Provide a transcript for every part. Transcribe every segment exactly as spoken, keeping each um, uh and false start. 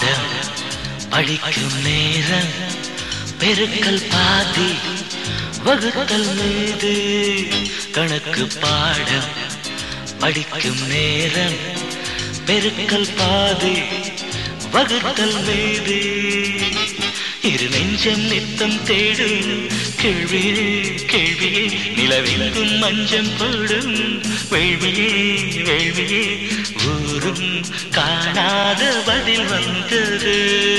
பாடம் படிக்கும் நேரம் பெருக்கல் பாதி வகுத்தல் மீது கணக்கு பாடம் படிக்கும் நேரம் பெருக்கல் பாதி வகுத்தல் மீது இரு நெஞ்சம் நித்தம் தேடும் கேள்வியே கேள்வியே நிலவெங்கும் மஞ்சம் போடும் வேள்வியே வேள்வியே ஊரும் காணாத பதில் வந்தது.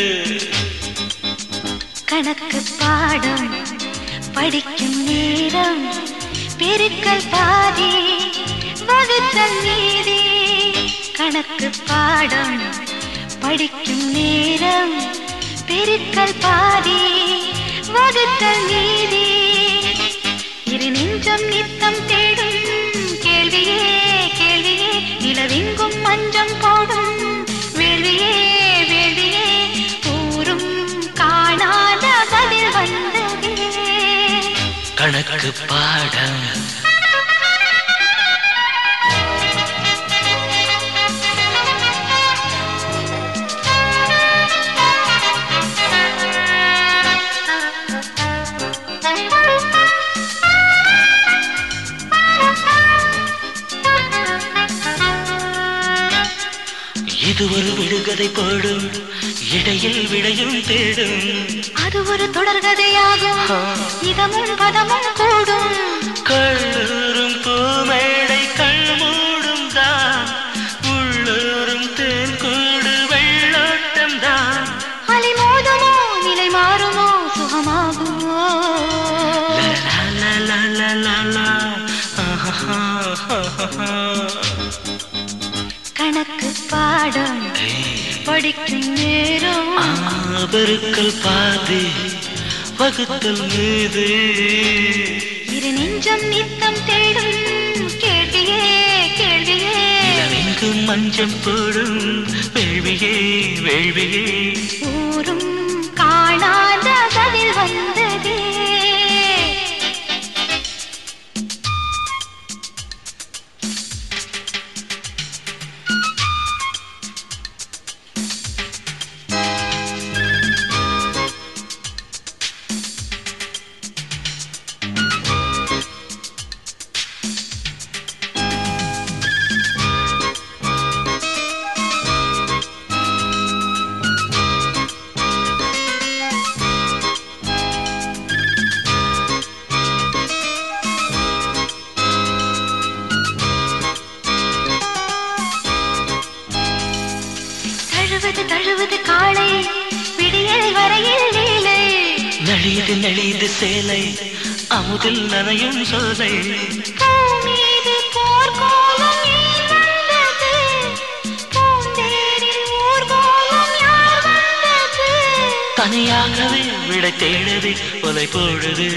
கணக்கு பாடம் படிக்கும் நேரம் பெருக்கல் பாதி வகுத்தல் மீதி கணக்கு பாடம் படிக்கும் நேரம் பெருக்கல் பாதி வகுத்தல் மீதி இரு நெஞ்சம் நித்தம் தேடும் கேள்வியே கேள்வியே நிலவெங்கும் மஞ்சம் போடும் வேள்வியே வேள்வியே ஊரும் காணாத பதில் வந்ததே. கணக்கு பாடம் இது ஒரு விடுகதை போடும் இடையில் விடையும் தேடும் அது ஒரு தொடர்கதையாகும் இதமும் பதமும் கூடும் கள்ளூரும் பூமேடை கண் மூடும் தான் உள்ளூரும் தேன் கூடு வெள்ளோட்டம் தான் அலை மோதுமோ நிலை மாறுமோ சுகமாகுமோ கணக்கு பாடம் படிக்கும் நேரம் பெருக்கல் பாதி வகுத்தல் மீது இரு நெஞ்சம் நித்தம் தேடும் கேள்வியே கேள்வியே நிலவெங்கும் மஞ்சம் போடும் வேள்வியே வேள்வியே ஊரும் காணாத பதில் வந்ததே. தழுவது தழுவது காளை விடியல் வரையில் லீலை நழியது நழியது சேலை அமுதில் நனையும் சோலை பூமீது போர்க்கோலம் ஏன் வந்தது பூந்தேரில் ஊர்கோலம் யார் வந்தது தனியாகவே விடை தேடுது கொலை போடுது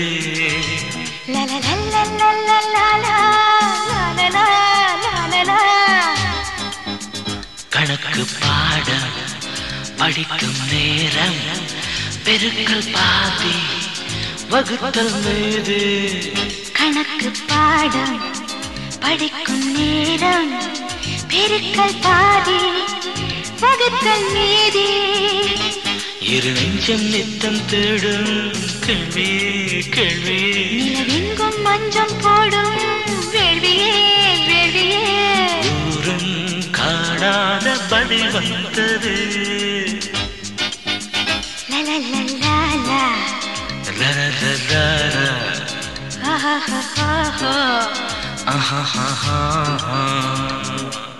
கணக்கு பாடம் படிக்கும் நேரம் பெருக்கல் பாதி வகுத்தல் மீது கணக்கு பாடம் படிக்கும் நேரம் பெருக்கல் பாதி வகுத்தல் மீதி இரு நெஞ்சம் நித்தம் தேடும் கேள்வி கேள்வி நிலவெங்கும் மஞ்சம் போடும் வேள்வியே வேள்வியே ஊரும் காணாத பதில் வந்தது. லலலலலா லலலலலா ஆஹா ஆஹா ஆஹா ஆஹா